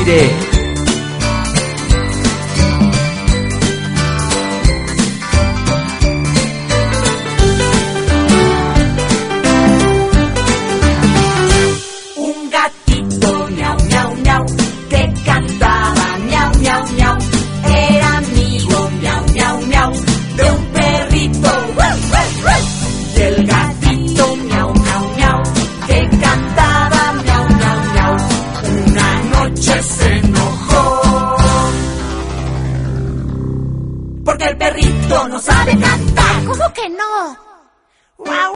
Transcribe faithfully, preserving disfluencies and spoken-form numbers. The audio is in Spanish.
aire. Un gatito miau, miau, miau, que cantaba miau, miau, miau. Era amigo miau, miau, miau, de un perrito. ¡Ruff, ruff, ruff! Y el gatito miau, miau, miau, que cantaba miau, miau, miau. Una noche se enojó porque el perrito no sabe cantar. ¿Cómo que no?